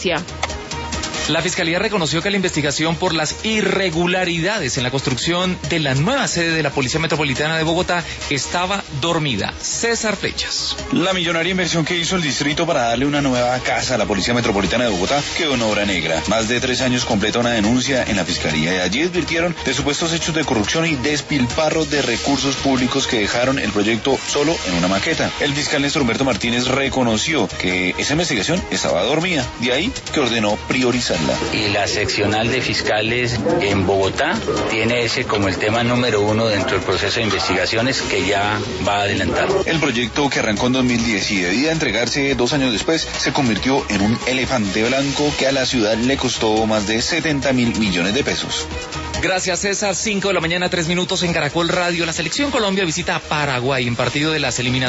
justicia. La Fiscalía reconoció que la investigación por las irregularidades en la construcción de la nueva sede de la Policía Metropolitana de Bogotá estaba dormida. César Flechas. La millonaria inversión que hizo el distrito para darle una nueva casa a la Policía Metropolitana de Bogotá quedó en obra negra. Más de 3 años completa una denuncia en la Fiscalía y allí advirtieron de supuestos hechos de corrupción y despilfarro de recursos públicos que dejaron el proyecto solo en una maqueta. El fiscal Néstor Humberto Martínez reconoció que esa investigación estaba dormida, de ahí que ordenó priorizarla. Y la seccional de fiscales en Bogotá tiene ese como el tema número 1 dentro del proceso de investigaciones que ya va a adelantar. El proyecto, que arrancó en 2010 y debía entregarse 2 años después, se convirtió en un elefante blanco que a la ciudad le costó más de 70.000 millones de pesos. Gracias, César. 5 de la mañana, 3 minutos en Caracol Radio. La selección Colombia visita a Paraguay en partido de las eliminatorias